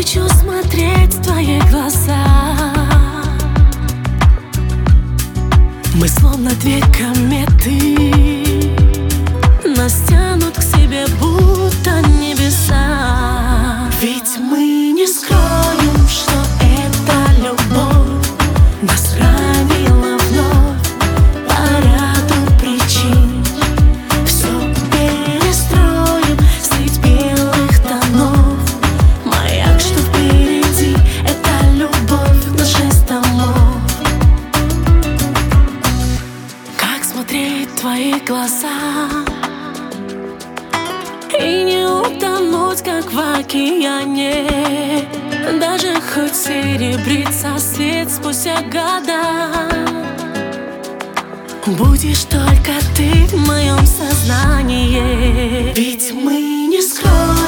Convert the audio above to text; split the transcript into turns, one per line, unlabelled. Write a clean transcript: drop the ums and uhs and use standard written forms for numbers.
хочу смотреть в твои глаза. Мы словно две кометы, нас тянут к себе, будто небеса. Ведь мы не скроем, что это любовь нас ранила вновь по ряду причин. Все перестроим средь белых тонов. Маяк, что впереди, это любовь на 6 домов. Как смотреть в твои глаза и не утонуть, как в океане, даже хоть серебрится свет спустя года. Будешь только ты в моем сознании. Ведь мы не скроем,